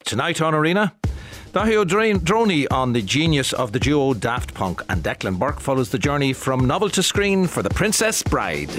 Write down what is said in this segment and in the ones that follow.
Tonight on Arena, Daithí Droney on the genius of the duo Daft Punk, and Declan Burke follows the journey from novel to screen for The Princess Bride.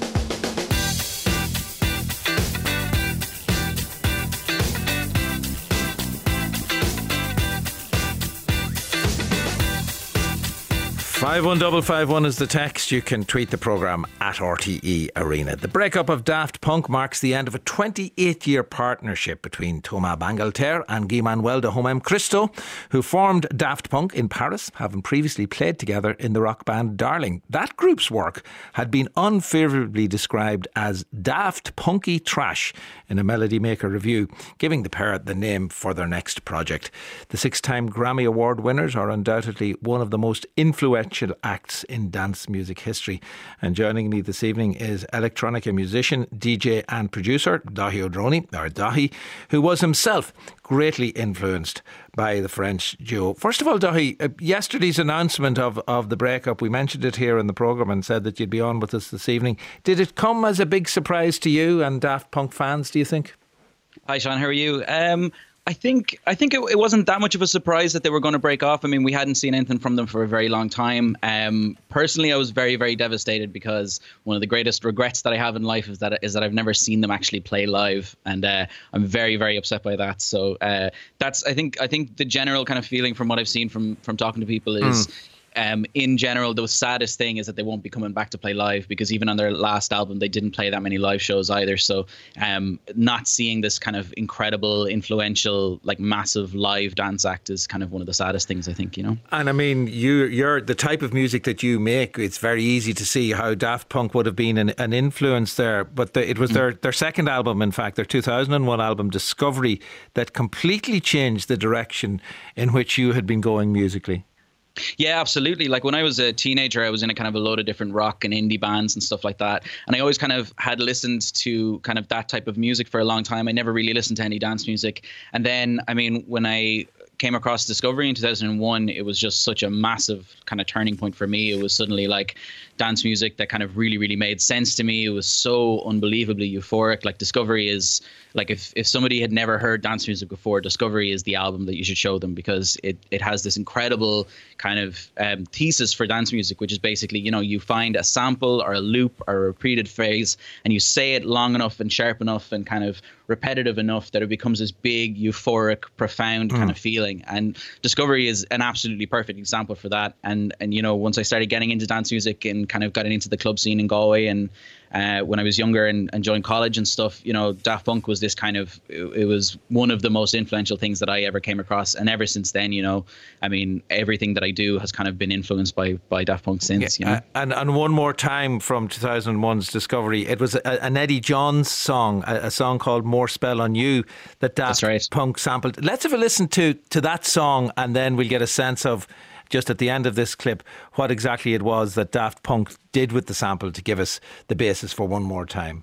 #51551 is the text. You can tweet the programme at RTE Arena. The breakup of Daft Punk marks the end of a 28-year partnership between Thomas Bangalter and Guy Manuel de Homem Christo, who formed Daft Punk in Paris, having previously played together in the rock band Darling. That group's work had been unfavourably described as daft punky trash in a Melody Maker review, giving the pair the name for their next project. The 6-time Grammy Award winners are undoubtedly one of the most influential acts in dance music history. And joining me this evening is electronica musician, DJ and producer Daithí Droney, or Daithí, who was himself greatly influenced by the French duo. First of all, Daithí, yesterday's announcement of the breakup, we mentioned it here in the programme and said that you'd be on with us this evening. Did it come as a big surprise to you and Daft Punk fans, do you think? Hi Sean, how are you? I think it wasn't that much of a surprise that they were going to break off. I mean, we hadn't seen anything from them for a very long time. Personally, I was very, very devastated because one of the greatest regrets that I have in life is that I've never seen them actually play live, and I'm very, very upset by that. So that's I think the general kind of feeling from what I've seen from talking to people is. In general, the saddest thing is that they won't be coming back to play live, because even on their last album, they didn't play that many live shows either. So not seeing this kind of incredible, influential, like massive live dance act is kind of one of the saddest things, I think, you know. And I mean, you're the type of music that you make, it's very easy to see how Daft Punk would have been an influence there. But it was their second album, in fact, their 2001 album, Discovery, that completely changed the direction in which you had been going musically. Yeah, absolutely. Like when I was a teenager, I was in a kind of a load of different rock and indie bands and stuff like that. And I always kind of had listened to kind of that type of music for a long time. I never really listened to any dance music. And then, I mean, when I came across Discovery in 2001, it was just such a massive kind of turning point for me. It was suddenly like dance music that kind of really, really made sense to me. It was so unbelievably euphoric. Like Discovery is like, if somebody had never heard dance music before, Discovery is the album that you should show them, because it has this incredible kind of thesis for dance music, which is basically, you know, you find a sample or a loop or a repeated phrase and you say it long enough and sharp enough and kind of repetitive enough that it becomes this big, euphoric, profound kind of feeling. And Discovery is an absolutely perfect example for that. And you know, once I started getting into dance music and kind of getting into the club scene in Galway, and when I was younger and joined college and stuff, you know, Daft Punk was this kind of, it was one of the most influential things that I ever came across. And ever since then, you know, I mean, everything that I do has kind of been influenced by Daft Punk since, yeah, you know. And one more time from 2001's Discovery, it was an Eddie Johns song, a song called More Spell on You, that Daft Punk sampled. Let's have a listen to that song, and then we'll get a sense of, just at the end of this clip, what exactly it was that Daft Punk did with the sample to give us the basis for One More Time.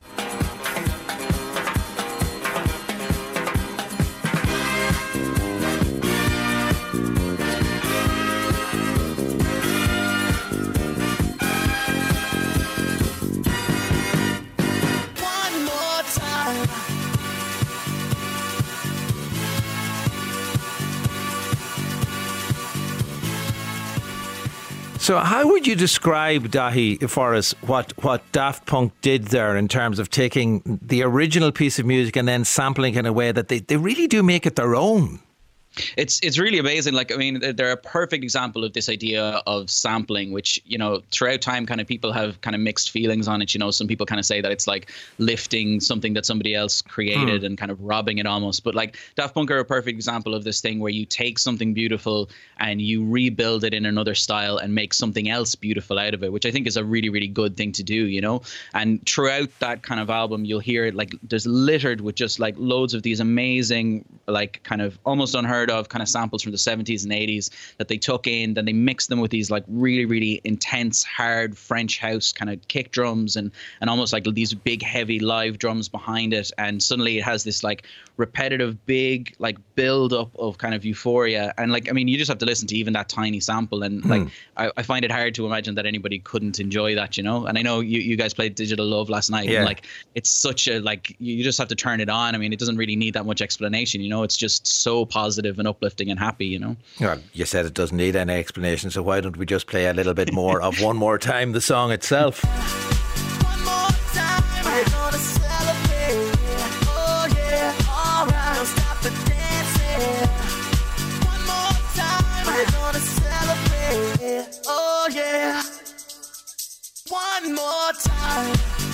So how would you describe, Daithí, for us, what Daft Punk did there in terms of taking the original piece of music and then sampling it in a way that they really do make it their own? It's really amazing. Like, I mean, they're a perfect example of this idea of sampling, which, you know, throughout time kind of people have kind of mixed feelings on it. You know, some people kind of say that it's like lifting something that somebody else created and kind of robbing it almost. But like Daft Punk are a perfect example of this thing where you take something beautiful and you rebuild it in another style and make something else beautiful out of it, which I think is a really, really good thing to do, you know. And throughout that kind of album, you'll hear it like there's littered with just like loads of these amazing, like kind of almost unheard of kind of samples from the 70s and 80s that they took in, then they mixed them with these like really, really intense, hard French house kind of kick drums and almost like these big, heavy live drums behind it. And suddenly it has this like repetitive, big, like build up of kind of euphoria. And like, I mean, you just have to listen to even that tiny sample. And like, I find it hard to imagine that anybody couldn't enjoy that, you know? And I know you guys played Digital Love last night. Yeah. And like, it's such a, like, you just have to turn it on. I mean, it doesn't really need that much explanation, you know? It's just so positive and uplifting and happy. Well, you said it doesn't need any explanation, so why don't we just play a little bit more of One More Time, the song itself. One more time, we're gonna celebrate. Oh yeah, alright, don't stop the dancing. One more time, we're gonna celebrate. Oh yeah, one more time.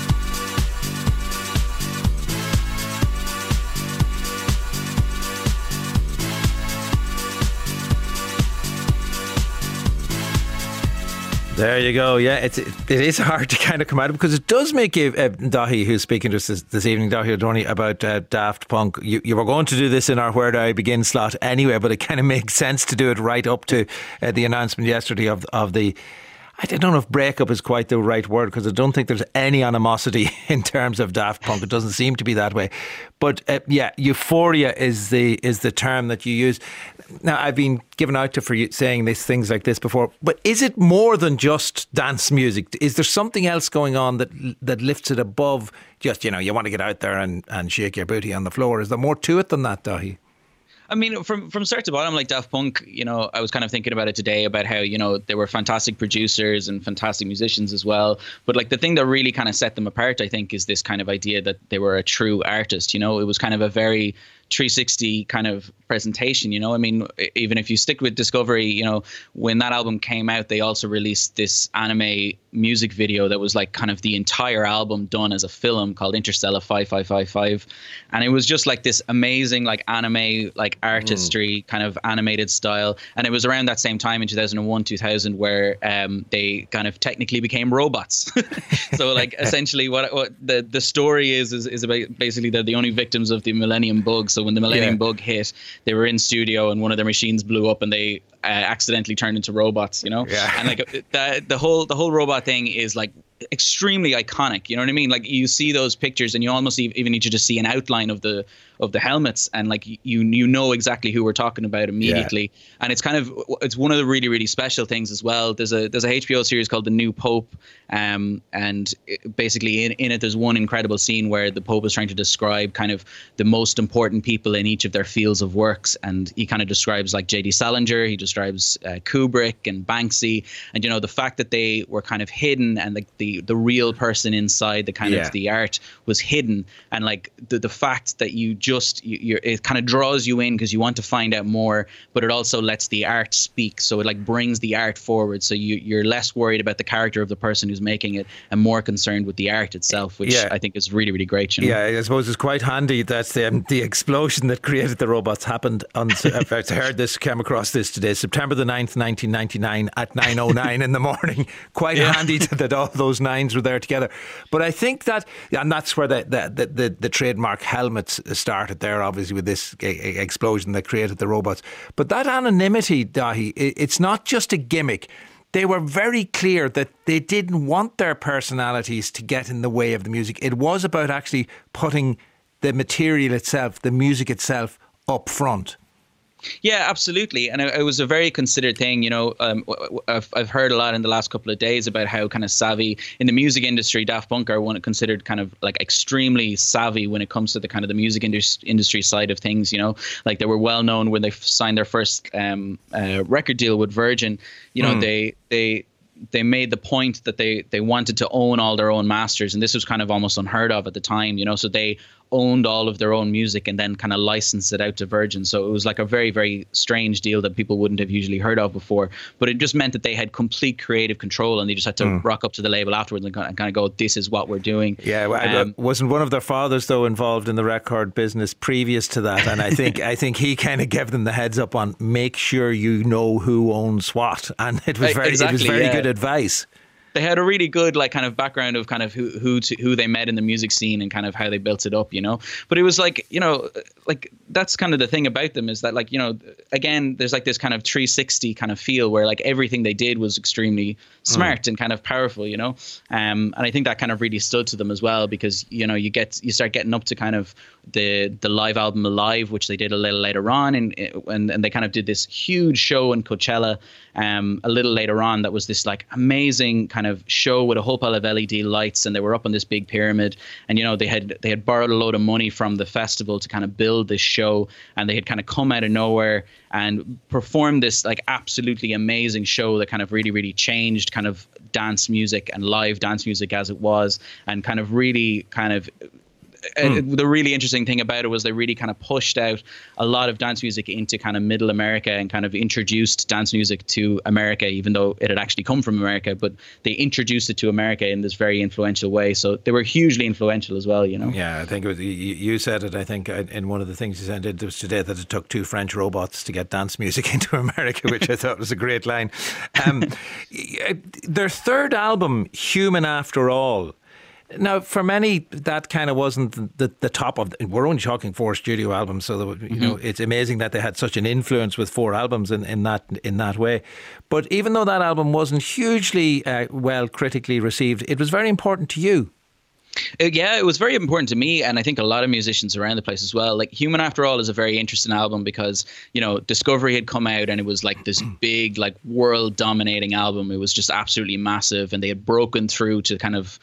There you go. Yeah, it is hard to kind of come out of, because it does make you, Dahi, who's speaking to us this evening, Dahi O'Doney, about Daft Punk. You were going to do this in our Where Do I Begin slot anyway, but it kind of makes sense to do it right up to the announcement yesterday of the, I don't know if breakup is quite the right word, because I don't think there's any animosity in terms of Daft Punk. It doesn't seem to be that way. But yeah, euphoria is the term that you use. Now, I've been given out to for you saying things like this before, but is it more than just dance music? Is there something else going on that lifts it above just, you want to get out there and shake your booty on the floor? Is there more to it than that, Dahi? I mean, from start to bottom, like Daft Punk, I was kind of thinking about it today about how, they were fantastic producers and fantastic musicians as well. But like the thing that really kind of set them apart, I think, is this kind of idea that they were a true artist. It was kind of a very 360 kind of presentation. I mean, even if you stick with Discovery, when that album came out, they also released this anime music video that was like kind of the entire album done as a film called Interstellar 5555, and it was just like this amazing like anime like artistry kind of animated style. And it was around that same time in 2001 2000 where they kind of technically became robots. So like essentially what the story is about, basically they're the only victims of the Millennium Bug. So when the Millennium Bug hit, they were in studio and one of their machines blew up and they accidentally turned into robots, and like the whole robot thing is like extremely iconic. You know what I mean? Like you see those pictures and you almost even need to just see an outline of the helmets, and like you know exactly who we're talking about immediately. And it's one of the really, really special things as well. There's a HBO series called The New Pope, and basically in it there's one incredible scene where the Pope is trying to describe kind of the most important people in each of their fields of works, and he kind of describes like J.D. Salinger, he describes Kubrick and Banksy, and the fact that they were kind of hidden, and like the real person inside the kind of the art was hidden, and like the fact that it kind of draws you in because you want to find out more, but it also lets the art speak. So it like brings the art forward. So you're less worried about the character of the person who's making it and more concerned with the art itself, which I think is really, really great. Yeah, I suppose it's quite handy that the explosion that created the robots happened on, I came across this today, September the 9th, 1999 at 9:09 in the morning. Quite handy that all those nines were there together. But I think that, and that's where the trademark helmets started there, obviously, with this explosion that created the robots. But that anonymity, Dahi, it's not just a gimmick. They were very clear that they didn't want their personalities to get in the way of the music. It was about actually putting the material itself, the music itself, up front. Yeah, absolutely. And it was a very considered thing. I've heard a lot in the last couple of days about how kind of savvy in the music industry, Daft Punk are one considered kind of like extremely savvy when it comes to the kind of the music industry side of things. Like they were well known when they signed their first record deal with Virgin. They made the point that they wanted to own all their own masters, and this was kind of almost unheard of at the time. So they owned all of their own music and then kind of licensed it out to Virgin. So it was like a very, very strange deal that people wouldn't have usually heard of before. But it just meant that they had complete creative control, and they just had to rock up to the label afterwards and kind of go, this is what we're doing. Yeah, wasn't one of their fathers, though, involved in the record business previous to that? And I think he kind of gave them the heads up on make sure you know who owns what. And it was very good advice. They had a really good like kind of background of kind of who they met in the music scene and kind of how they built it up, But it was like, like that's kind of the thing about them is that like, again, there's like this kind of 360 kind of feel where like everything they did was extremely smart and kind of powerful, and I think that kind of really stood to them as well, because, you start getting up to kind of the live album Alive, which they did a little later on. And they kind of did this huge show in Coachella a little later on that was this like amazing kind kind of show with a whole pile of LED lights, and they were up on this big pyramid. And, you know, they had borrowed a load of money from the festival to kind of build this show, and they had kind of come out of nowhere and performed this like absolutely amazing show that kind of really, really changed kind of dance music and live dance music as it was, and kind of really kind of the really interesting thing about it was they really kind of pushed out a lot of dance music into kind of middle America and kind of introduced dance music to America, even though it had actually come from America, but they introduced it to America in this very influential way. So they were hugely influential as well, you know? Yeah, I think it was, you said it, I think, in one of the things you said today, that it took 2 French robots to get dance music into America, which I thought was a great line. Their third album, Human After All, now, for many, that kind of wasn't the top of. We're only talking 4 studio albums, so you know it's amazing that they had such an influence with 4 albums in that way. But even though that album wasn't hugely well critically received, it was very important to you. Yeah, it was very important to me, and I think a lot of musicians around the place as well. Like Human After All is a very interesting album because, you know, Discovery had come out and it was like this big, like world dominating album. It was just absolutely massive, and they had broken through to kind of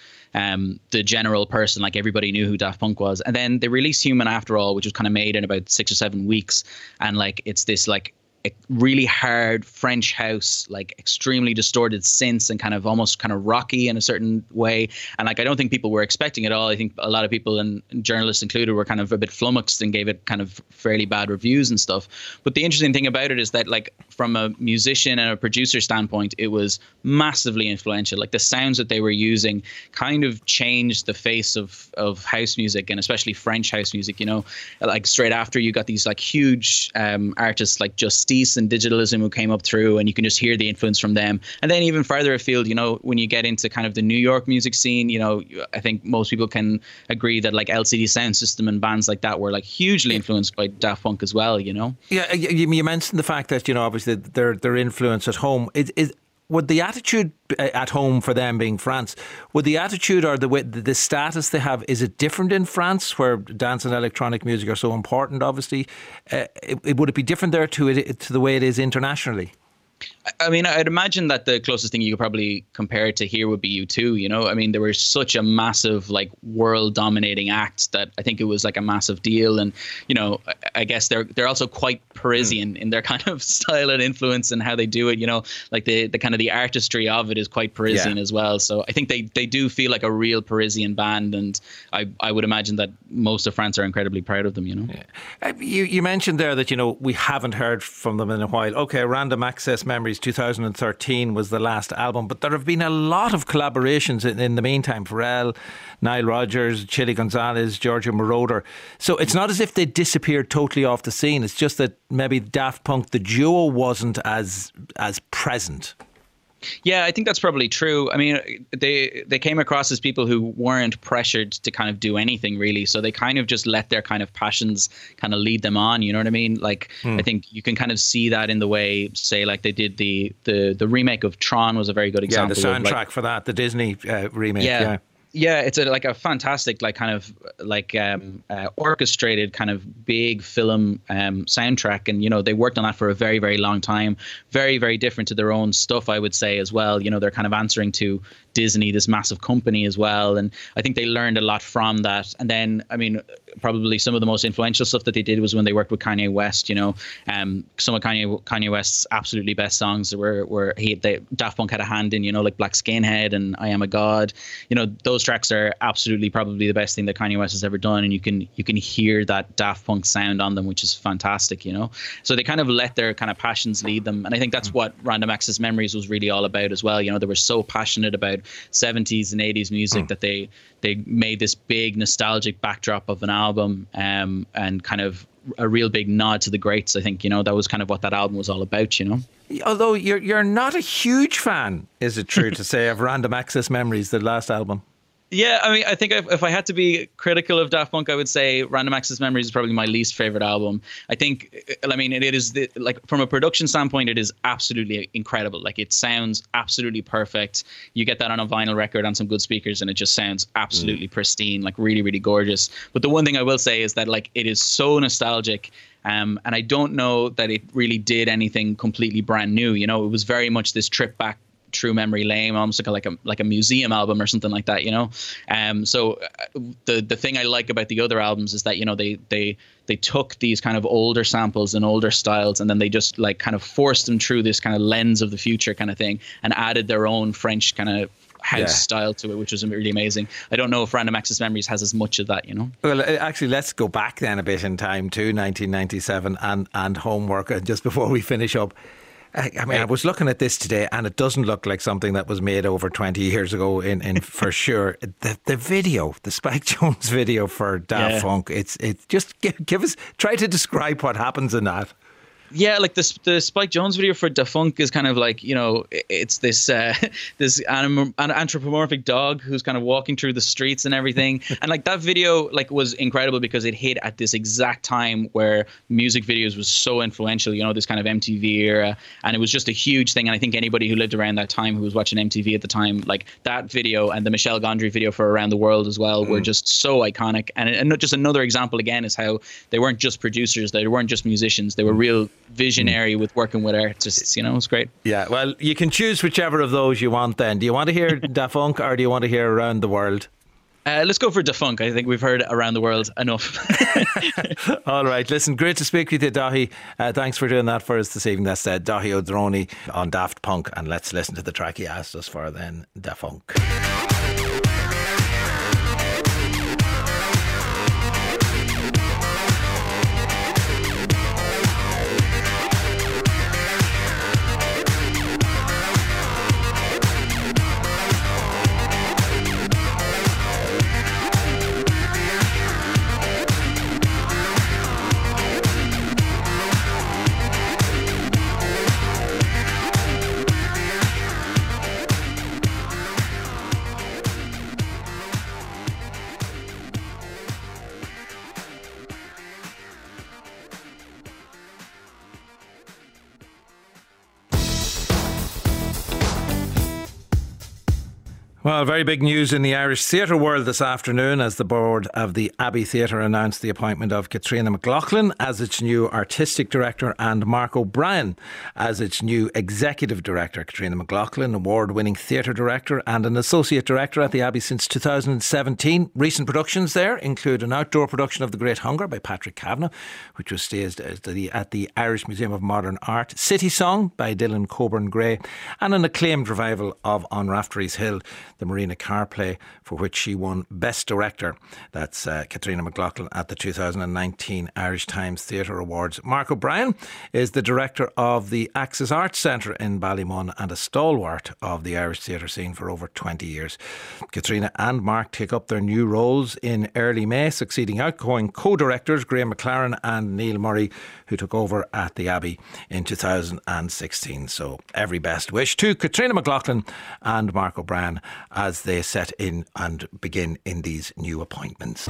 the general person, like everybody knew who Daft Punk was. And then they released Human After All, which was kind of made in about 6 or 7 weeks, and like it's this like a really hard French house, like extremely distorted synths and kind of almost kind of rocky in a certain way. And like, I don't think people were expecting it all. I think a lot of people, and journalists included, were kind of a bit flummoxed and gave it kind of fairly bad reviews and stuff. But the interesting thing about it is that, like, from a musician and a producer standpoint, it was massively influential. Like the sounds that they were using kind of changed the face of house music, and especially French house music, you know. Like straight after, you got these like huge artists like Justice and Digitalism who came up through, and you can just hear the influence from them. And then even further afield, you know, when you get into kind of the New York music scene, you know, I think most people can agree that like LCD Sound System and bands like that were like hugely influenced by Daft Punk as well, you know. Yeah, you mentioned the fact that, you know, obviously their influence at home would the attitude at home, for them being France, would the attitude or the status they have, is it different in France, where dance and electronic music are so important, obviously? Would it be different there to the way it is internationally? I mean, I'd imagine that the closest thing you could probably compare it to here would be U2, you know? I mean, they were such a massive, like, world-dominating act that I think it was, like, a massive deal. And, you know, I guess they're also quite Parisian in their kind of style and influence and how they do it, you know? Like, the kind of the artistry of it is quite Parisian as well. So I think they do feel like a real Parisian band, and I would imagine that most of France are incredibly proud of them, you know? Yeah. You mentioned there that, you know, we haven't heard from them in a while. Okay, Random Access Memories 2013 was the last album, but there have been a lot of collaborations in the meantime. Pharrell, Nile Rodgers, Chili Gonzalez, Giorgio Moroder. So it's not as if they disappeared totally off the scene. It's just that maybe Daft Punk, the duo, wasn't as present. Yeah, I think that's probably true. I mean, they came across as people who weren't pressured to kind of do anything really. So they kind of just let their kind of passions kind of lead them on. You know what I mean? Like, I think you can kind of see that in the way, say, like they did the remake of Tron was a very good example. Yeah, the soundtrack for that, the Disney remake. Yeah. Yeah, it's like a fantastic, like kind of like orchestrated kind of big film soundtrack. And, you know, they worked on that for a very, very long time. Very, very different to their own stuff, I would say, as well. You know, they're kind of answering to Disney, this massive company as well. And I think they learned a lot from that. And then, I mean, probably some of the most influential stuff that they did was when they worked with Kanye West. You know, some of Kanye West's absolutely best songs were Daft Punk had a hand in, you know, like Black Skinhead and I Am a God. You know, those tracks are absolutely probably the best thing that Kanye West has ever done, and you can hear that Daft Punk sound on them, which is fantastic, you know. So they kind of let their kind of passions lead them, and I think that's what Random Access Memories was really all about as well. You know, they were so passionate about 70s and 80s music that they made this big nostalgic backdrop of an album, and kind of a real big nod to the greats. I think, you know, that was kind of what that album was all about, you know. Although you're not a huge fan, is it true to say, of Random Access Memories, the last album? Yeah, I mean, I think if I had to be critical of Daft Punk, I would say Random Access Memories is probably my least favorite album. I think, I mean, it is like from a production standpoint, it is absolutely incredible. Like, it sounds absolutely perfect. You get that on a vinyl record on some good speakers, and it just sounds absolutely pristine, like really, really gorgeous. But the one thing I will say is that, like, it is so nostalgic. And I don't know that it really did anything completely brand new. You know, it was very much this trip back True Memory Lane, almost like a museum album or something like that, you know. So the thing I like about the other albums is that, you know, they took these kind of older samples and older styles, and then they just like kind of forced them through this kind of lens of the future kind of thing, and added their own French kind of house style to it, which was really amazing. I don't know if Random Access Memories has as much of that, you know. Well, actually, let's go back then a bit in time to 1997 and Homework. And just before we finish up, I mean, I was looking at this today, and it doesn't look like something that was made over 20 years ago in for sure. The video, the Spike Jonze video for Daft Punk, it's just give us, try to describe what happens in that. Yeah, like the Spike Jonze video for Daft Punk is kind of like, you know, it's this anthropomorphic dog who's kind of walking through the streets and everything. And like that video like was incredible because it hit at this exact time where music videos was so influential, you know, this kind of MTV era. And it was just a huge thing. And I think anybody who lived around that time, who was watching MTV at the time, like that video and the Michel Gondry video for Around the World as well were just so iconic. And just another example again is how they weren't just producers, they weren't just musicians, they were real visionary with working with artists, you know. It's great. Yeah, well, you can choose whichever of those you want then. Do you want to hear Daft Punk or do you want to hear Around the World? Let's go for Daft Punk. I think we've heard Around the World enough. All right, listen, great to speak with you, Daithí. Thanks for doing that for us this evening. That's Daithí O'Droney on Daft Punk, and let's listen to the track he asked us for then, Daft Punk. Well, very big news in the Irish theatre world this afternoon as the board of the Abbey Theatre announced the appointment of Catriona McLaughlin as its new artistic director and Mark O'Brien as its new executive director. Catriona McLaughlin, award-winning theatre director and an associate director at the Abbey since 2017. Recent productions there include an outdoor production of The Great Hunger by Patrick Kavanagh, which was staged at the Irish Museum of Modern Art, City Song by Dylan Coburn-Gray, and an acclaimed revival of On Raftery's Hill, the Marina Carr play, for which she won Best Director. That's Catriona McLaughlin at the 2019 Irish Times Theatre Awards. Mark O'Brien is the director of the Axis Arts Centre in Ballymun and a stalwart of the Irish theatre scene for over 20 years. Catriona and Mark take up their new roles in early May, succeeding outgoing co-directors Graham McLaren and Neil Murray, who took over at the Abbey in 2016. So every best wish to Catriona McLaughlin and Mark O'Brien as they set in and begin in these new appointments.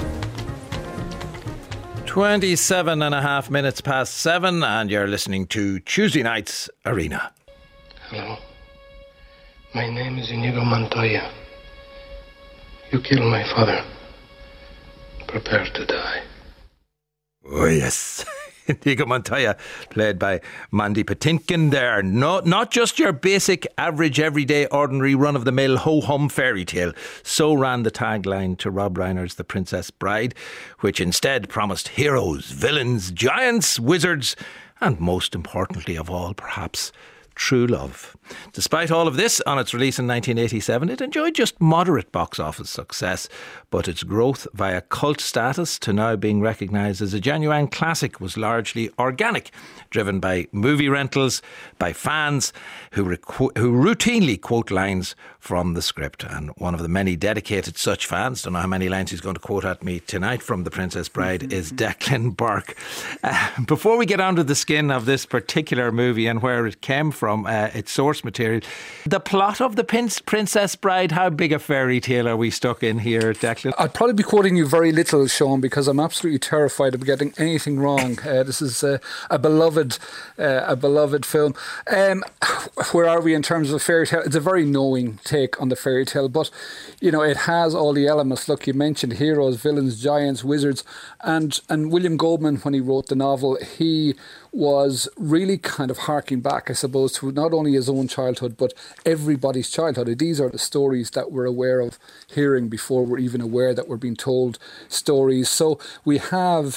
27 and a half minutes past 7 and you're listening to Tuesday Night's Arena. Hello. My name is Inigo Montoya. You killed my father. Prepare to die. Oh yes. Inigo Montoya, played by Mandy Patinkin there. No, not just your basic, average, everyday, ordinary, run-of-the-mill, ho-hum fairy tale. So ran the tagline to Rob Reiner's The Princess Bride, which instead promised heroes, villains, giants, wizards, and most importantly of all, perhaps, true love. Despite all of this, on its release in 1987, it enjoyed just moderate box office success, but its growth via cult status to now being recognised as a genuine classic was largely organic, driven by movie rentals, by fans who routinely quote lines from the script. And one of the many dedicated such fans, don't know how many lines he's going to quote at me tonight from The Princess Bride, is Declan Burke. Before we get onto the skin of this particular movie and where it came from, its source material, the plot of The Princess Bride, how big a fairy tale are we stuck in here, Declan? I'd probably be quoting you very little, Sean, because I'm absolutely terrified of getting anything wrong. This is a beloved film. Where are we in terms of fairy tale? It's a very knowing tale. take on the fairy tale. But, it has all the elements. Look, you mentioned heroes, villains, giants, wizards. And William Goldman, when he wrote the novel, he was really kind of harking back, I suppose, to not only his own childhood, but everybody's childhood. These are the stories that we're aware of hearing before we're even aware that we're being told stories. So we have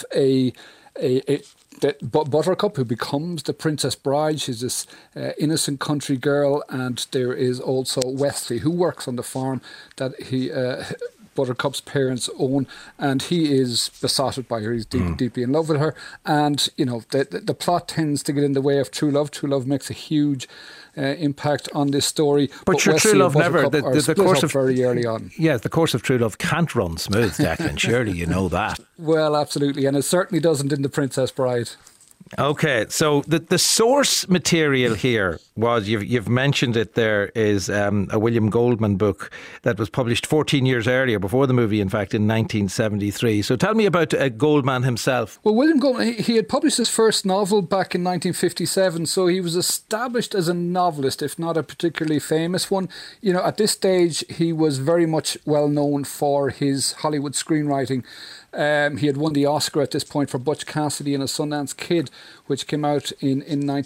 Buttercup, who becomes the Princess Bride. She's this innocent country girl, and there is also Wesley, who works on the farm that Buttercup's parents own, and he is besotted by her. He's deeply in love with her, and the plot tends to get in the way of true love. True love makes a huge impact on this story. But your Wesley true love and never. Buttercup are The course of very early on. Yeah, the course of true love can't run smooth, Declan. Surely you know that. Well, absolutely, and it certainly doesn't in The Princess Bride. Okay, so the source material here was, you've mentioned it there, is a William Goldman book that was published 14 years earlier, before the movie, in fact, in 1973. So tell me about Goldman himself. Well, William Goldman, he had published his first novel back in 1957, so he was established as a novelist, if not a particularly famous one. At this stage, he was very much well known for his Hollywood screenwriting. He had won the Oscar at this point for Butch Cassidy and a Sundance Kid, which came out in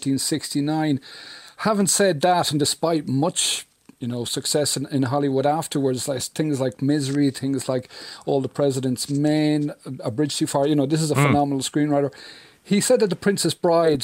1969. Having said that, and despite much success in Hollywood afterwards, like things like Misery, things like All the President's Men, A Bridge Too Far, this is a phenomenal screenwriter. He said that The Princess Bride,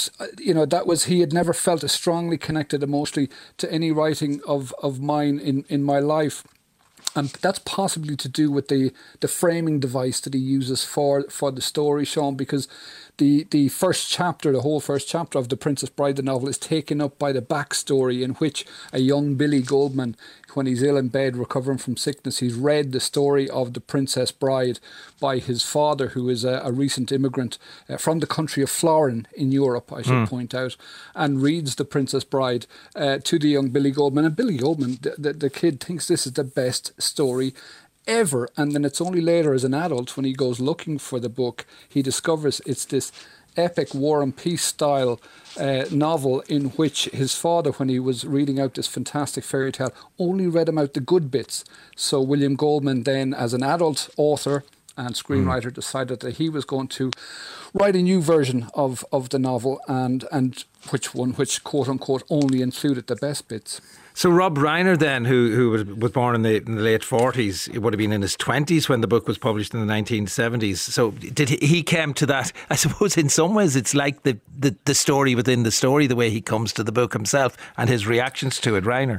he had never felt as strongly connected emotionally to any writing of mine in my life. And that's possibly to do with the framing device that he uses for the story, Sean, because the whole first chapter of The Princess Bride, the novel, is taken up by the backstory in which a young Billy Goldman, when he's ill in bed recovering from sickness, he's read the story of The Princess Bride by his father, who is a recent immigrant from the country of Florin in Europe, I should point out, and reads The Princess Bride to the young Billy Goldman. And Billy Goldman, the kid, thinks this is the best story ever. And then it's only later as an adult, when he goes looking for the book, he discovers it's this epic War and Peace style novel in which his father, when he was reading out this fantastic fairy tale, only read him out the good bits. So William Goldman then, as an adult author and screenwriter, decided that he was going to write a new version of the novel, and which quote unquote only included the best bits. So Rob Reiner then, who was born in the late 40s, it would have been in his 20s when the book was published in the 1970s. So he came to that, I suppose in some ways it's like the story within the story, the way he comes to the book himself and his reactions to it, Reiner.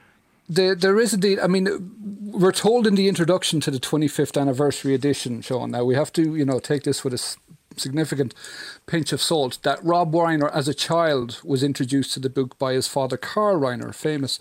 There is indeed. I mean, we're told in the introduction to the 25th anniversary edition, Sean, now we have to, take this with a significant pinch of salt, that Rob Reiner as a child was introduced to the book by his father, Carl Reiner, famous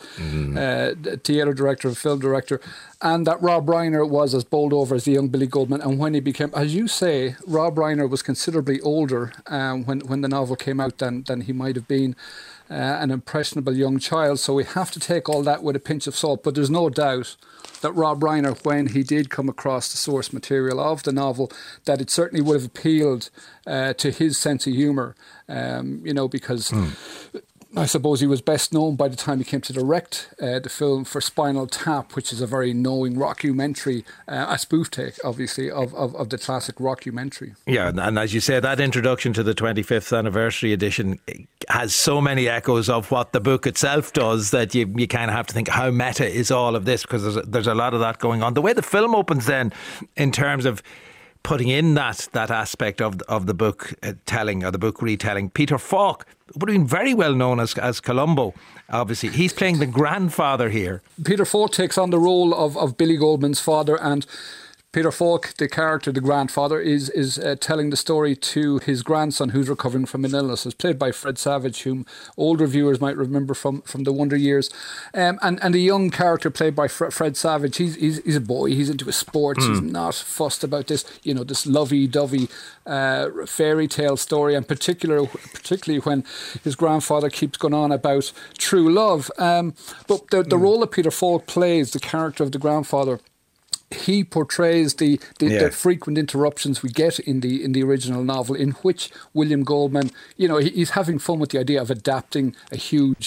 theatre director and film director, and that Rob Reiner was as bowled over as the young Billy Goldman. And when he became, as you say, Rob Reiner was considerably older when the novel came out than he might have been an impressionable young child. So we have to take all that with a pinch of salt. But there's no doubt that Rob Reiner, when he did come across the source material of the novel, that it certainly would have appealed to his sense of humour, because I suppose he was best known by the time he came to direct the film for Spinal Tap, which is a very knowing rockumentary, a spoof take, obviously, of the classic rockumentary. Yeah, and as you say, that introduction to the 25th anniversary edition has so many echoes of what the book itself does that you kind of have to think, how meta is all of this? Because there's a lot of that going on. The way the film opens then, in terms of putting in that aspect of the book telling, or the book retelling, Peter Falk would have been very well known as Columbo. Obviously, he's playing the grandfather here. Peter Falk takes on the role of Billy Goldman's father, and Peter Falk, the character, the grandfather, is telling the story to his grandson, who's recovering from an illness. It's played by Fred Savage, whom older viewers might remember from the Wonder Years. And the young character played by Fred Savage, he's a boy, he's into his sports, he's not fussed about this, this lovey-dovey fairy tale story, and particularly when his grandfather keeps going on about true love. But the role that Peter Falk plays, the character of the grandfather, he portrays the frequent interruptions we get in the original novel, in which William Goldman, he's having fun with the idea of adapting a huge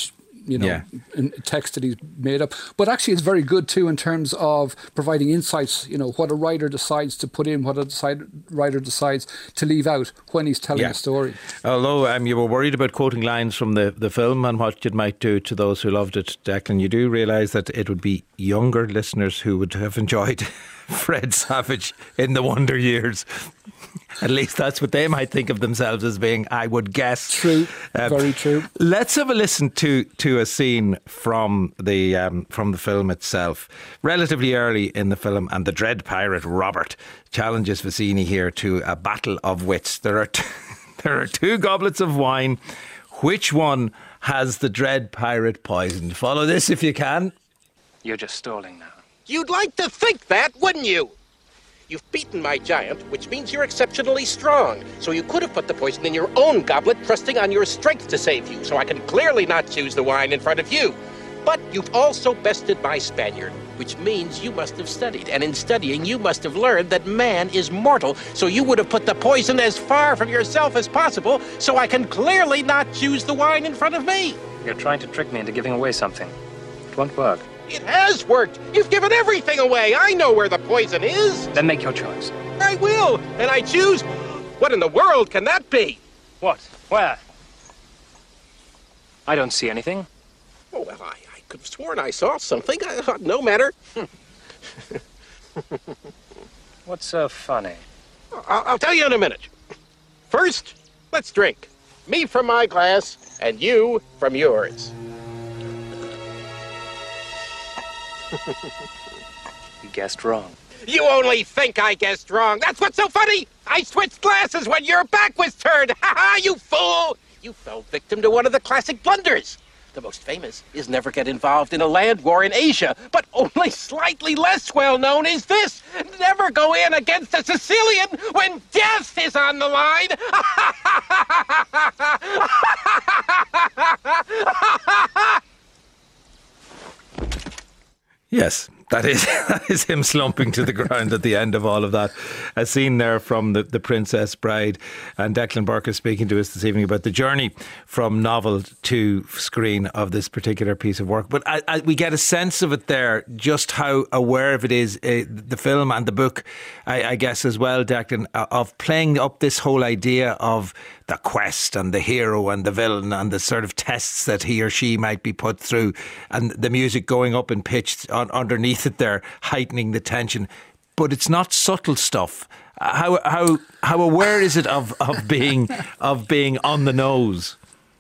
text that he's made up. But actually, it's very good too in terms of providing insights. What a writer decides to put in, what a writer decides to leave out when he's telling a story. Although you were worried about quoting lines from the film and what it might do to those who loved it, Declan, you do realise that it would be younger listeners who would have enjoyed Fred Savage in the Wonder Years. At least that's what they might think of themselves as being, I would guess. True, very true. Let's have a listen to a scene from the film itself. Relatively early in the film, and the dread pirate Robert challenges Vizzini here to a battle of wits. There are two goblets of wine. Which one has the dread pirate poisoned? Follow this if you can. You're just stalling now. You'd like to think that, wouldn't you? You've beaten my giant, which means you're exceptionally strong. So you could have put the poison in your own goblet, trusting on your strength to save you. So I can clearly not choose the wine in front of you. But you've also bested my Spaniard, which means you must have studied. And in studying, you must have learned that man is mortal. So you would have put the poison as far from yourself as possible. So I can clearly not choose the wine in front of me. You're trying to trick me into giving away something. It won't work. It has worked. You've given everything away. I know where the poison is. Then make your choice. I will. And I choose... What in the world can that be? What? Where? I don't see anything. Oh, well, I could have sworn I saw something. No matter. What's so funny? I'll tell you in a minute. First, let's drink. Me from my glass, and you from yours. You guessed wrong. You only think I guessed wrong. That's what's so funny. I switched glasses when your back was turned. Ha ha, you fool. You fell victim to one of the classic blunders. The most famous is never get involved in a land war in Asia, but only slightly less well known is this. Never go in against a Sicilian when death is on the line. Yes, that is him slumping to the ground at the end of all of that. A scene there from the Princess Bride, and Declan Burke is speaking to us this evening about the journey from novel to screen of this particular piece of work. But we get a sense of it there, just how aware of it is, the film and the book, I guess as well, Declan, of playing up this whole idea of the quest and the hero and the villain and the sort of tests that he or she might be put through, and the music going up in pitch underneath it there, heightening the tension. But it's not subtle stuff. How aware is it of being on the nose?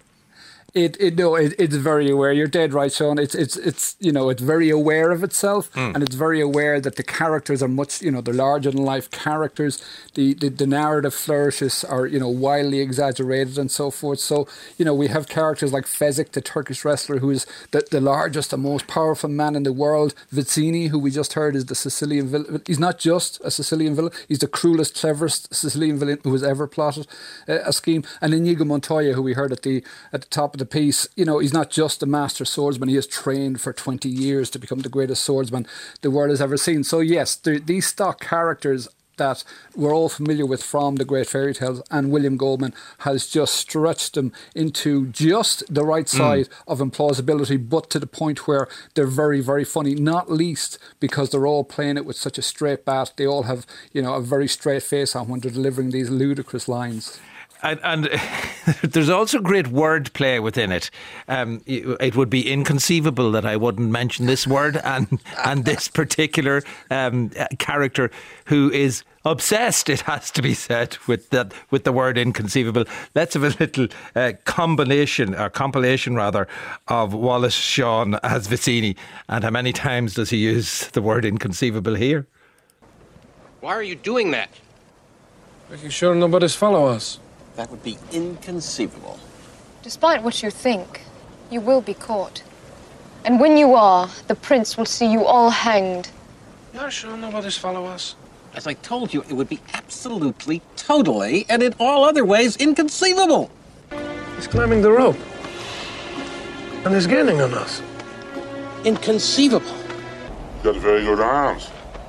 It's very aware. You're dead right, Sean. It's very aware of itself, and it's very aware that the characters are much, they're larger than life characters. The narrative flourishes are, wildly exaggerated and so forth. So, we have characters like Fezzik, the Turkish wrestler, who is the largest and most powerful man in the world. Vizzini, who we just heard, is the Sicilian villain. He's not just a Sicilian villain. He's the cruelest, cleverest Sicilian villain who has ever plotted a scheme. And Inigo Montoya, who we heard at the top of the piece, he's not just a master swordsman. He has trained for 20 years to become the greatest swordsman the world has ever seen. So yes, these stock characters that we're all familiar with from the great fairy tales, and William Goldman has just stretched them into just the right side of implausibility, but to the point where they're very, very funny, not least because they're all playing it with such a straight bat. They all have, a very straight face on when they're delivering these ludicrous lines. And there's also great wordplay within it. It would be inconceivable that I wouldn't mention this word and this particular character who is obsessed, it has to be said, with the word inconceivable. Let's have a little compilation of Wallace Shawn as Vizzini. And how many times does he use the word inconceivable here? Why are you doing that? Making sure nobody's follow us. That would be inconceivable. Despite what you think, you will be caught. And when you are, the prince will see you all hanged. You're sure nobody's follow us? As I told you, it would be absolutely, totally, and in all other ways inconceivable. He's climbing the rope. And he's gaining on us. Inconceivable. Got very good arms.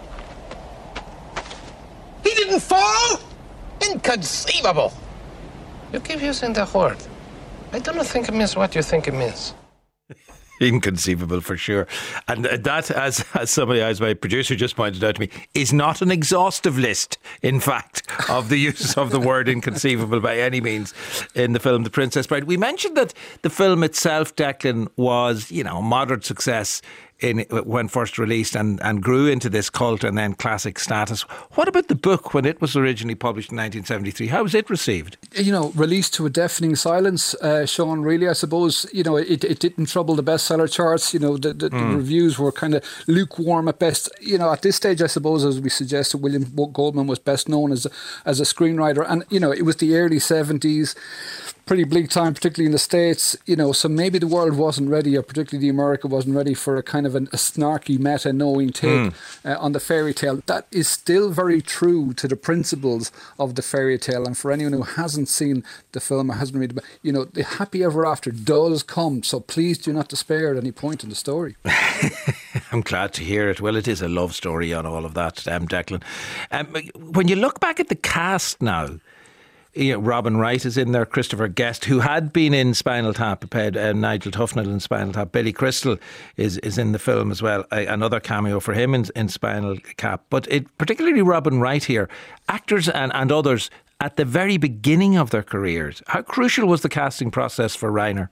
He didn't fall! Inconceivable! You keep using the word. I don't think it means what you think it means. Inconceivable for sure. And that, as somebody, as my producer just pointed out to me, is not an exhaustive list, in fact, of the use of the word inconceivable by any means in the film The Princess Bride. We mentioned that the film itself, Declan, was, a moderate success when first released and grew into this cult and then classic status. What about the book when it was originally published in 1973? How was it received? Released to a deafening silence, Sean, really, I suppose. It didn't trouble the bestseller charts. The reviews were kind of lukewarm at best. At this stage, I suppose, as we suggested, William Goldman was best known as a screenwriter. And, it was the early 70s. Pretty bleak time, particularly in the States, so maybe the world wasn't ready, or particularly America wasn't ready for a kind of a snarky, meta-knowing take on the fairy tale. That is still very true to the principles of the fairy tale. And for anyone who hasn't seen the film or hasn't read it, the happy ever after does come. So please do not despair at any point in the story. I'm glad to hear it. Well, it is a love story on all of that, Declan. When you look back at the cast now, Robin Wright is in there, Christopher Guest, who had been in Spinal Tap, Nigel Tufnell in Spinal Tap. Billy Crystal is in the film as well, another cameo for him in Spinal Tap. But particularly Robin Wright here, actors and others at the very beginning of their careers. How crucial was the casting process for Reiner?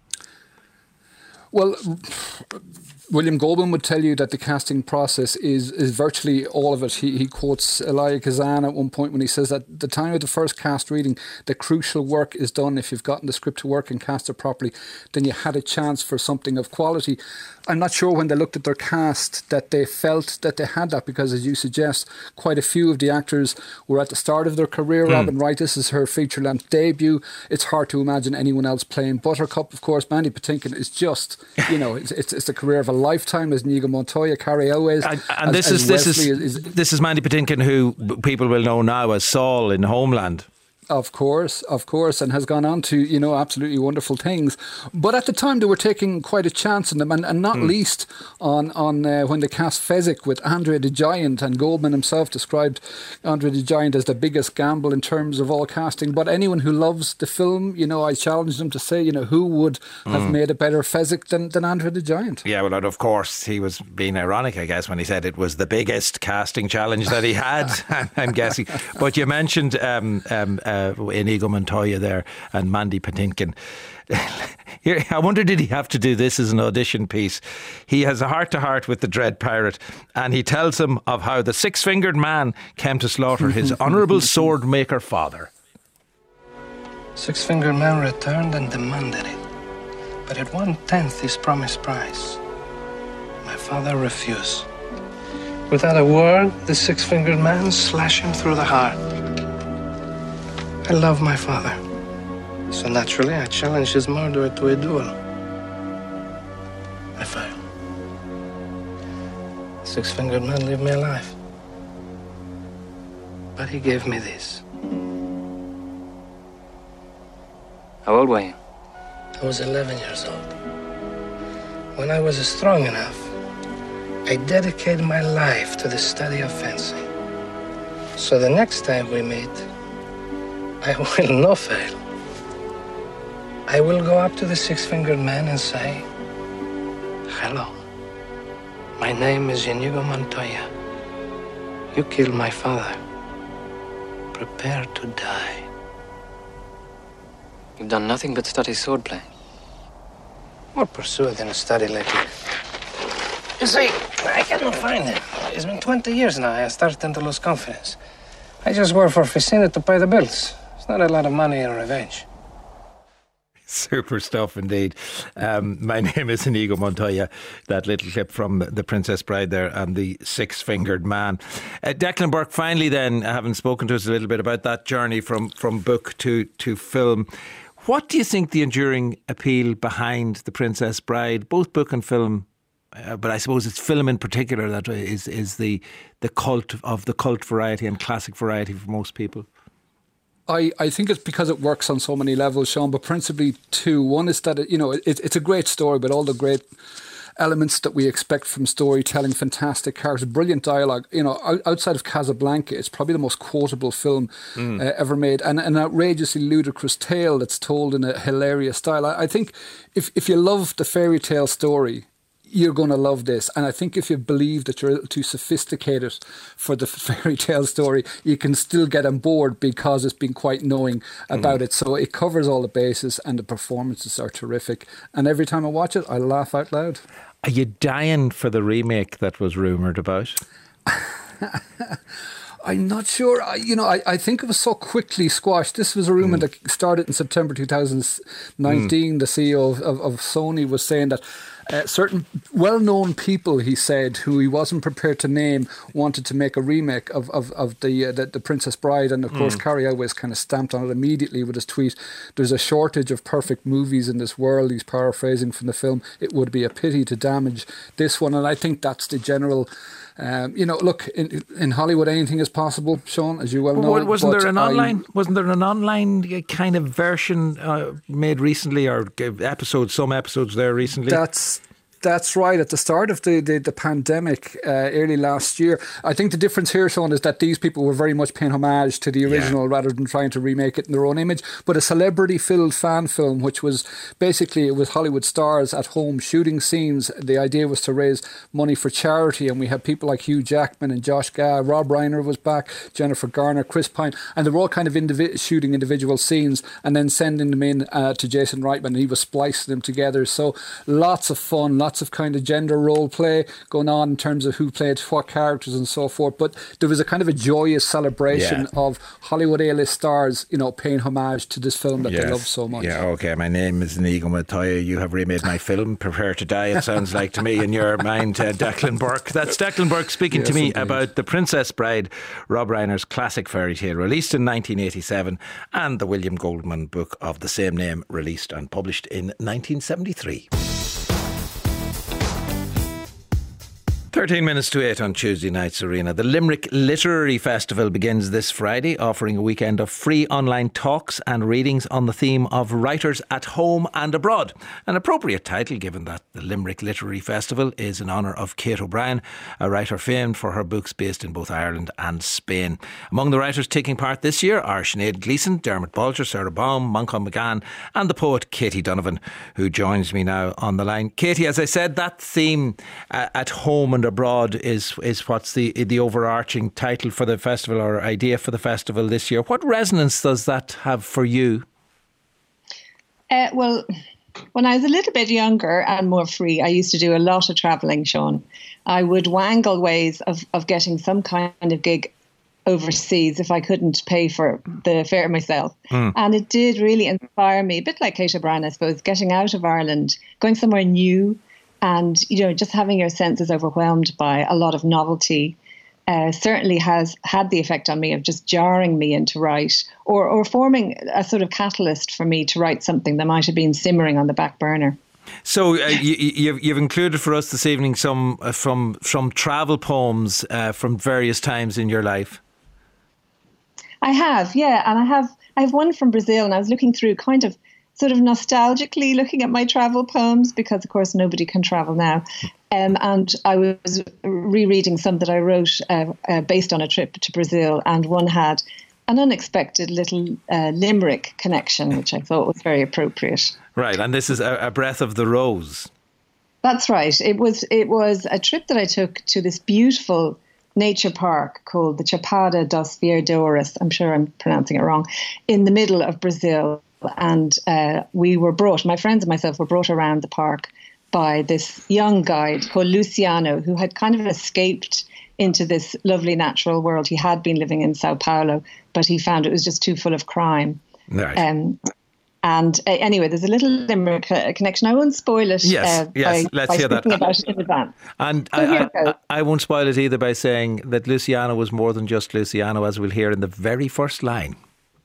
Well, William Goldman would tell you that the casting process is virtually all of it. He quotes Elia Kazan at one point when he says that at the time of the first cast reading, the crucial work is done. If you've gotten the script to work and cast it properly, then you had a chance for something of quality. I'm not sure when they looked at their cast that they felt that they had that, because as you suggest, quite a few of the actors were at the start of their career. Robin Wright, this is her feature-length debut. It's hard to imagine anyone else playing Buttercup, of course. Mandy Patinkin is just, it's the career of a lifetime. As Inigo Montoya, Cary Elwes, and this is Mandy Patinkin, who people will know now as Saul in Homeland. Of course, and has gone on to, absolutely wonderful things. But at the time, they were taking quite a chance on them, and not least on when they cast Fezzik with Andre the Giant, and Goldman himself described Andre the Giant as the biggest gamble in terms of all casting. But anyone who loves the film, I challenge them to say, who would have made a better Fezzik than Andre the Giant? Yeah, well, and of course, he was being ironic, I guess, when he said it was the biggest casting challenge that he had, I'm guessing. But you mentioned Inigo Montoya there and Mandy Patinkin. Here, I wonder, did he have to do this as an audition piece? He has a heart-to-heart with the Dread Pirate, and he tells him of how the six-fingered man came to slaughter his honourable sword-maker father. Six-fingered man returned and demanded it, but at 1/10 his promised price. My father refused. Without a word, the six-fingered man slashed him through the heart. I love my father, so naturally I challenged his murderer to a duel. I failed. The six-fingered man lived me alive, but he gave me this. How old were you? I was 11 years old. When I was strong enough, I dedicated my life to the study of fencing. So the next time we meet, I will not fail. I will go up to the six-fingered man and say, "Hello, my name is Inigo Montoya. You killed my father. Prepare to die." You've done nothing but study swordplay. More pursued than a study lately. You see, I cannot find it. It's been 20 years now. I started to lose confidence. I just work for Ficina to pay the bills. It's not a lot of money in revenge. Super stuff indeed. My name is Inigo Montoya. That little clip from The Princess Bride there and the six-fingered man. Declan Burke, finally then, having spoken to us a little bit about that journey from book to film, what do you think the enduring appeal behind The Princess Bride, both book and film, but I suppose it's film in particular that is the cult variety and classic variety for most people? I think it's because it works on so many levels, Sean, but principally two. One is that it's a great story, but all the great elements that we expect from storytelling, fantastic characters, brilliant dialogue. Outside of Casablanca, it's probably the most quotable film ever made, and an outrageously ludicrous tale that's told in a hilarious style. I think if you love the fairy tale story, you're going to love this. And I think if you believe that you're a little too sophisticated for the fairy tale story, you can still get on board because it's been quite knowing about it. So it covers all the bases and the performances are terrific. And every time I watch it, I laugh out loud. Are you dying for the remake that was rumoured about? I'm not sure. I think it was so quickly squashed. This was a rumour that started in September 2019. The CEO of Sony was saying that certain well-known people, he said, who he wasn't prepared to name, wanted to make a remake of the Princess Bride. And of course, Cary Elwes kind of stamped on it immediately with his tweet, "There's a shortage of perfect movies in this world." He's paraphrasing from the film. "It would be a pity to damage this one." And I think that's the general... look, in Hollywood, anything is possible, Sean, as you well know. Wasn't there an online kind of version made recently, or some episodes there recently? That's right. At the start of the pandemic, early last year, I think the difference here, Sean, is that these people were very much paying homage to the original rather than trying to remake it in their own image. But a celebrity-filled fan film, which was basically, it was Hollywood stars at home shooting scenes. The idea was to raise money for charity, and we had people like Hugh Jackman and Josh Gad. Rob Reiner was back, Jennifer Garner, Chris Pine, and they were all kind of shooting individual scenes and then sending them in to Jason Reitman, and he was splicing them together. So lots of fun, lots of kind of gender role play going on in terms of who played what characters and so forth. But there was a kind of a joyous celebration of Hollywood A-list stars, paying homage to this film that they love so much. Yeah, okay. My name is Inigo Montoya. You have remade my film, Prepare to Die, it sounds like to me, in your mind, Declan Burke. That's Declan Burke speaking to me about The Princess Bride, Rob Reiner's classic fairy tale, released in 1987, and the William Goldman book of the same name, released and published in 1973. 13 minutes to 8 on Tuesday night, Serena. The Limerick Literary Festival begins this Friday, offering a weekend of free online talks and readings on the theme of writers at home and abroad. An appropriate title, given that the Limerick Literary Festival is in honour of Kate O'Brien, a writer famed for her books based in both Ireland and Spain. Among the writers taking part this year are Sinead Gleeson, Dermot Bolger, Sarah Baum, Moncton McGann, and the poet Katie Donovan, who joins me now on the line. Katie, as I said, that theme at home and abroad is what's the overarching title for the festival, or idea for the festival this year. What resonance does that have for you? Well, when I was a little bit younger and more free, I used to do a lot of travelling, Sean. I would wangle ways of getting some kind of gig overseas if I couldn't pay for the fare myself. And it did really inspire me, a bit like Kate O'Brien, I suppose, getting out of Ireland, going somewhere new, and, just having your senses overwhelmed by a lot of novelty certainly has had the effect on me of just jarring me into write, or forming a sort of catalyst for me to write something that might have been simmering on the back burner. So you've included for us this evening some from travel poems from various times in your life. I have, yeah, and I have one from Brazil, and I was looking through kind of sort of nostalgically looking at my travel poems, because of course nobody can travel now. And I was rereading some that I wrote based on a trip to Brazil, and one had an unexpected little limerick connection, which I thought was very appropriate. Right, and this is A Breath of the Rose. That's right. It was a trip that I took to this beautiful nature park called the Chapada dos Veadeiros. I'm sure I'm pronouncing it wrong, in the middle of Brazil. And my friends and myself were brought around the park by this young guide called Luciano, who had kind of escaped into this lovely natural world. He had been living in Sao Paulo, but he found it was just too full of crime. Right. Anyway, there's a little limerick connection. I won't spoil it. Yes, let's hear that. About it in advance. And I won't spoil it either by saying that Luciano was more than just Luciano, as we'll hear in the very first line.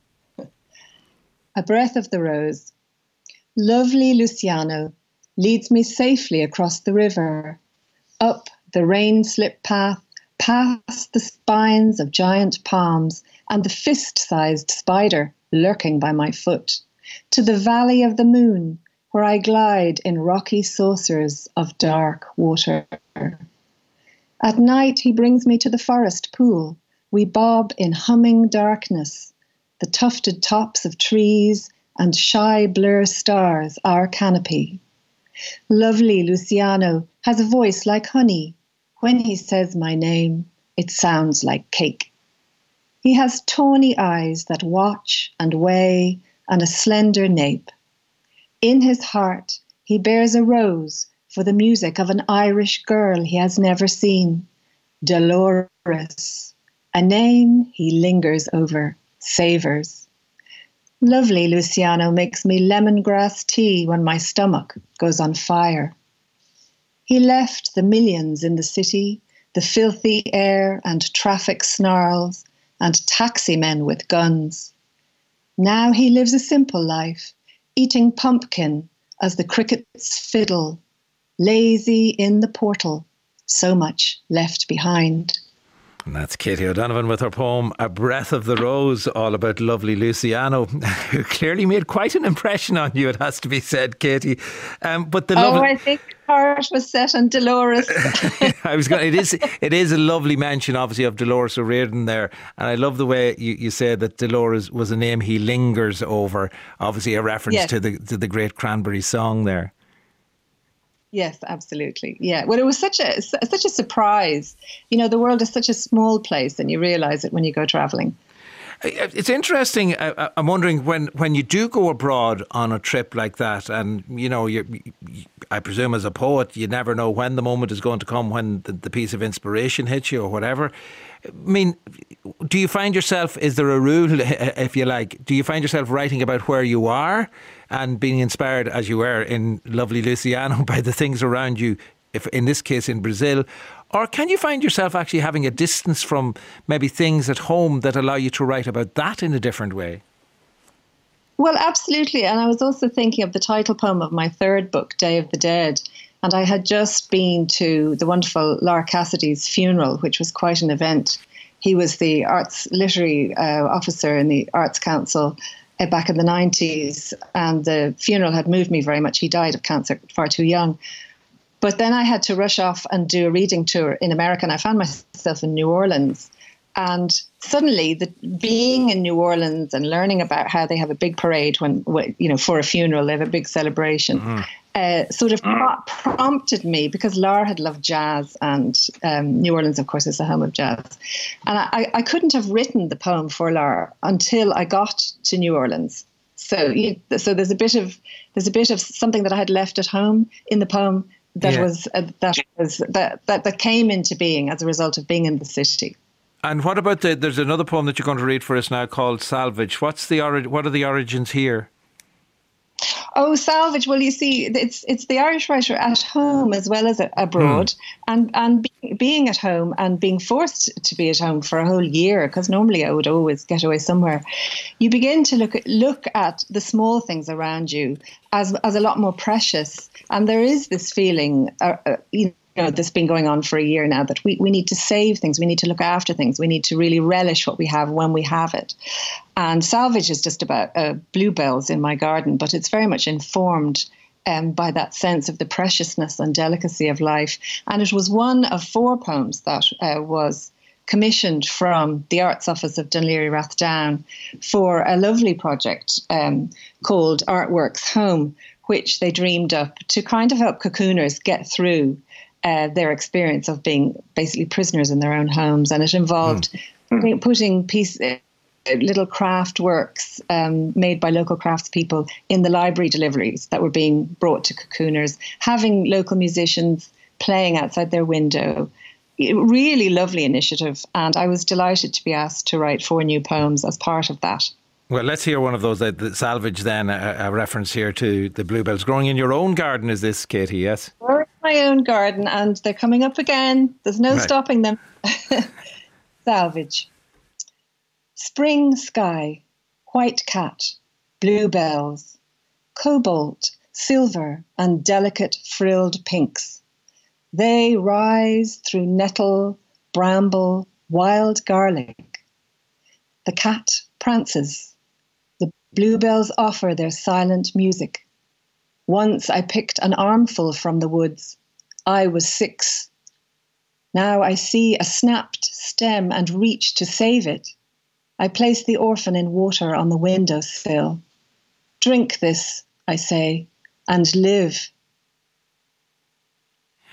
A breath of the rose. Lovely Luciano leads me safely across the river, up the rain-slipped path, past the spines of giant palms and the fist-sized spider lurking by my foot, to the valley of the moon, where I glide in rocky saucers of dark water. At night he brings me to the forest pool. We bob in humming darkness, the tufted tops of trees and shy blur stars our canopy. Lovely Luciano has a voice like honey. When he says my name, it sounds like cake. He has tawny eyes that watch and weigh and a slender nape. In his heart, he bears a rose for the music of an Irish girl he has never seen. Dolores, a name he lingers over, savors. Lovely Luciano makes me lemongrass tea when my stomach goes on fire. He left the millions in the city, the filthy air and traffic snarls, and taxi men with guns. Now he lives a simple life, eating pumpkin as the crickets fiddle, lazy in the portal, so much left behind. And that's Katie O'Donovan with her poem A Breath of the Rose, all about lovely Luciano, who clearly made quite an impression on you, it has to be said, Katie. But the I think heart was set on Dolores. It is a lovely mention, obviously, of Dolores O'Riordan there. And I love the way you say that Dolores was a name he lingers over, obviously a reference to the great Cranberry song there. Yes, absolutely. Yeah. Well, it was such a surprise. You know, the world is such a small place and you realise it when you go travelling. It's interesting. I'm wondering when you do go abroad on a trip like that, and you know, I presume as a poet, you never know when the moment is going to come when the piece of inspiration hits you or whatever. I mean, do you find yourself, is there a rule, if you like, do you find yourself writing about where you are and being inspired, as you were in lovely Luciano, by the things around you, if in this case in Brazil? Or can you find yourself actually having a distance from maybe things at home that allow you to write about that in a different way? Well, absolutely. And I was also thinking of the title poem of my third book, Day of the Dead. And I had just been to the wonderful Lar Cassidy's funeral, which was quite an event. He was the arts literary officer in the Arts Council back in the 90s. And the funeral had moved me very much. He died of cancer far too young. But then I had to rush off and do a reading tour in America. And I found myself in New Orleans. And suddenly, being in New Orleans and learning about how they have a big parade when for a funeral, they have a big celebration. Mm-hmm. Sort of prompted me, because Lar had loved jazz, and New Orleans, of course, is the home of jazz. And I couldn't have written the poem for Lar until I got to New Orleans. So there's a bit of something that I had left at home in the poem that came into being as a result of being in the city. And what about there's another poem that you're going to read for us now called Salvage. What are the origins here? Oh, Salvage. Well, you see, it's the Irish writer at home as well as abroad, and being at home and being forced to be at home for a whole year, because normally I would always get away somewhere. You begin to look at the small things around you as a lot more precious, and there is this feeling, that's been going on for a year now, that we need to save things, we need to look after things, we need to really relish what we have when we have it. And Salvage is just about bluebells in my garden, but it's very much informed by that sense of the preciousness and delicacy of life. And it was one of 4 poems that was commissioned from the Arts Office of Dún Laoghaire Rathdown for a lovely project called Artworks Home, which they dreamed up to kind of help cocooners get through their experience of being basically prisoners in their own homes. And it involved putting little craft works made by local craftspeople in the library deliveries that were being brought to cocooners, having local musicians playing outside their window. Really lovely initiative. And I was delighted to be asked to write 4 new poems as part of that. Well, let's hear one of those. The Salvage then, a reference here to the bluebells growing in your own garden, is this, Katie, yes? Growing in my own garden, and they're coming up again. There's no stopping them. Salvage. Spring sky, white cat, bluebells, cobalt, silver, and delicate frilled pinks. They rise through nettle, bramble, wild garlic. The cat prances. The bluebells offer their silent music. Once I picked an armful from the woods. I was 6. Now I see a snapped stem and reach to save it. I place the orphan in water on the windowsill. Drink this, I say, and live.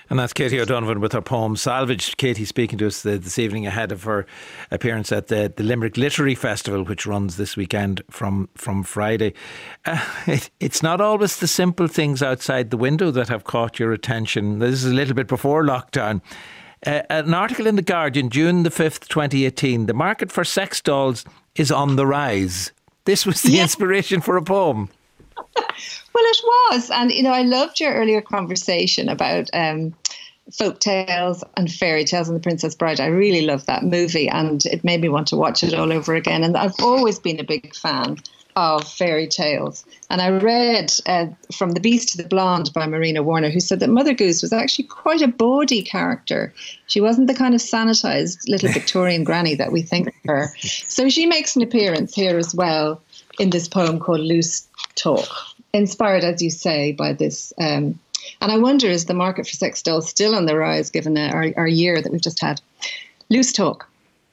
And that's Katie O'Donovan with her poem Salvage. Katie speaking to us this evening ahead of her appearance at the Limerick Literary Festival, which runs this weekend from Friday. It's not always the simple things outside the window that have caught your attention. This is a little bit before lockdown. An article in The Guardian, June the 5th, 2018. The market for sex dolls is on the rise. This was the inspiration for a poem. Well, it was. And, I loved your earlier conversation about folk tales and fairy tales and The Princess Bride. I really loved that movie and it made me want to watch it all over again. And I've always been a big fan of fairy tales. And I read From the Beast to the Blonde by Marina Warner, who said that Mother Goose was actually quite a bawdy character. She wasn't the kind of sanitized little Victorian granny that we think of her. So she makes an appearance here as well in this poem called Loose Talk, inspired, as you say, by this. And I wonder, is the market for sex dolls still on the rise given our year that we've just had? Loose talk.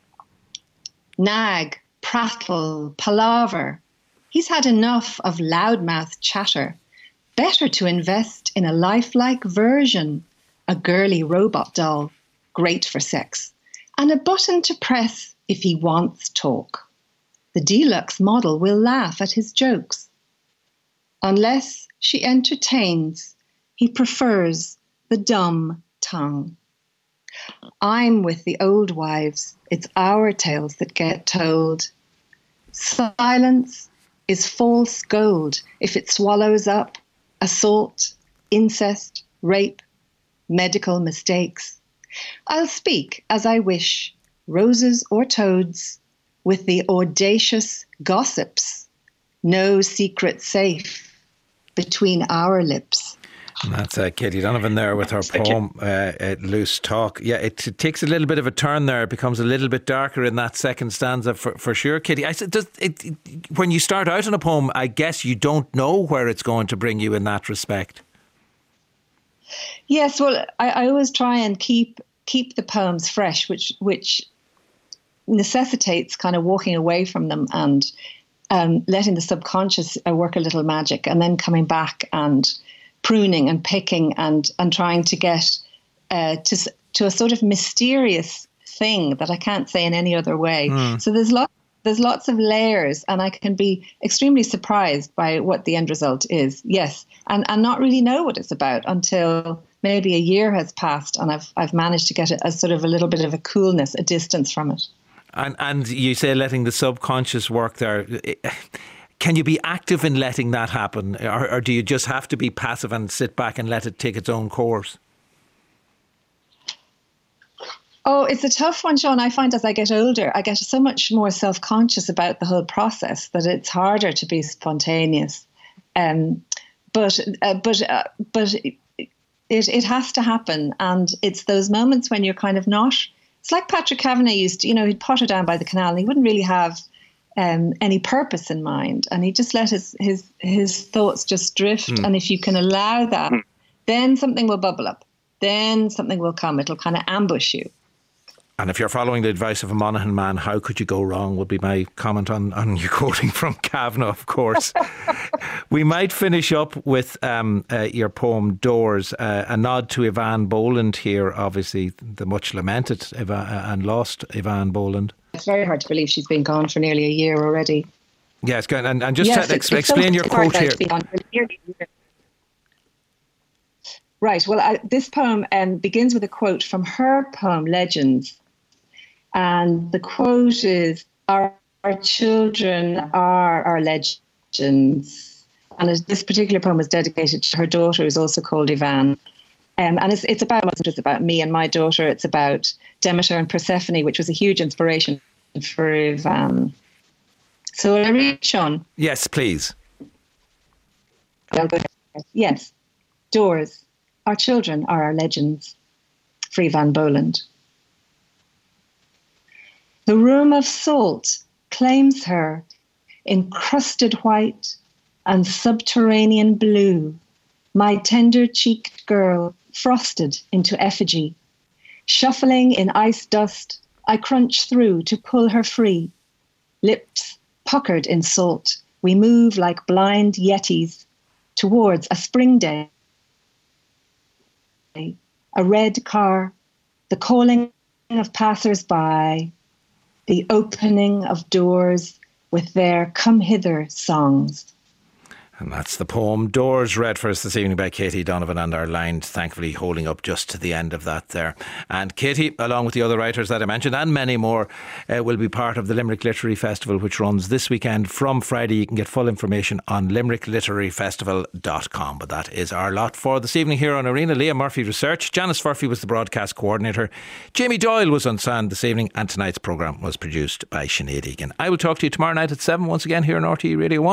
Nag, prattle, palaver. He's had enough of loudmouth chatter. Better to invest in a lifelike version, a girly robot doll, great for sex, and a button to press if he wants talk. The deluxe model will laugh at his jokes. Unless she entertains, he prefers the dumb tongue. I'm with the old wives. It's our tales that get told. Silence is false gold if it swallows up assault, incest, rape, medical mistakes. I'll speak as I wish, roses or toads, with the audacious gossips. No secret safe between our lips. And that's Katie Donovan there with her poem, Loose Talk. Yeah, it takes a little bit of a turn there. It becomes a little bit darker in that second stanza for sure, Katie. I said, when you start out in a poem, I guess you don't know where it's going to bring you in that respect. Yes, well, I always try and keep the poems fresh, which necessitates kind of walking away from them and letting the subconscious work a little magic, and then coming back and pruning and picking and trying to get to a sort of mysterious thing that I can't say in any other way. So there's lots of layers, and I can be extremely surprised by what the end result is. Yes, and not really know what it's about until maybe a year has passed, and I've managed to get a sort of a little bit of a coolness, a distance from it. And you say letting the subconscious work there. Can you be active in letting that happen? Or do you just have to be passive and sit back and let it take its own course? Oh, it's a tough one, Sean. I find as I get older, I get so much more self-conscious about the whole process that it's harder to be spontaneous. But it has to happen. And it's those moments when you're kind of not... It's like Patrick Kavanagh used to, he'd potter down by the canal and he wouldn't really have any purpose in mind. And he just let his thoughts just drift. And if you can allow that, then something will bubble up. Then something will come. It'll kind of ambush you. And if you're following the advice of a Monaghan man, how could you go wrong would be my comment on you quoting from Kavanagh, of course. We might finish up with your poem Doors, a nod to Yvonne Boland here, obviously the much lamented and lost Yvonne Boland. It's very hard to believe she's been gone for nearly a year already. Yes, and just explain your quote here. Right, well, this poem begins with a quote from her poem Legends. And the quote is, our children are our legends. And this particular poem is dedicated to her daughter, who's also called Yvonne. And it's about me and my daughter. It's about Demeter and Persephone, which was a huge inspiration for Yvonne. So will I read, Sean? Yes, please. Yes. Doors. Our children are our legends. For Yvonne Boland. The room of salt claims her, encrusted white and subterranean blue, my tender-cheeked girl frosted into effigy. Shuffling in ice dust, I crunch through to pull her free. Lips puckered in salt, we move like blind yetis towards a spring day. a red car, the calling of passers-by, the opening of doors with their come hither songs. And that's the poem Doors, read for us this evening by Katie Donovan, and our line thankfully holding up just to the end of that there. And Katie, along with the other writers that I mentioned and many more, will be part of the Limerick Literary Festival, which runs this weekend from Friday. You can get full information on limerickLiteraryFestival.com. But that is our lot for this evening here on Arena. Leah Murphy research, Janice Furphy was the broadcast coordinator, Jamie Doyle was on sound this evening, and tonight's programme was produced by Sinead Egan. I will talk to you tomorrow night at 7 once again here on RTE Radio 1.